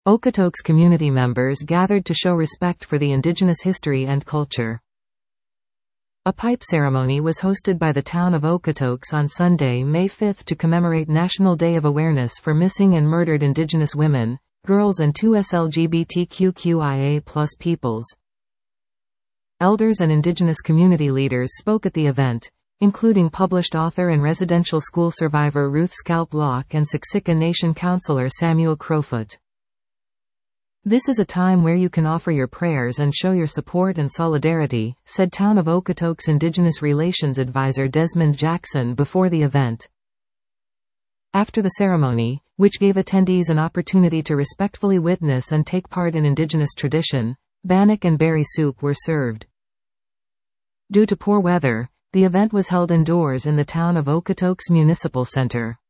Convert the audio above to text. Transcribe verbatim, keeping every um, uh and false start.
Okotoks community members gathered to show respect for the indigenous history and culture. A pipe ceremony was hosted by the town of Okotoks on Sunday, May fifth to commemorate National Day of Awareness for Missing and Murdered Indigenous Women, Girls and two L G B T Q I A plus peoples. Elders and indigenous community leaders spoke at the event, including published author and residential school survivor Ruth Scalp Locke and Siksika Nation Councillor Samuel Crowfoot. "This is a time where you can offer your prayers and show your support and solidarity," said Town of Okotoks Indigenous Relations Advisor Desmond Jackson before the event. After the ceremony, which gave attendees an opportunity to respectfully witness and take part in indigenous tradition, bannock and berry soup were served. Due to poor weather, the event was held indoors in the Town of Okotoks Municipal Center.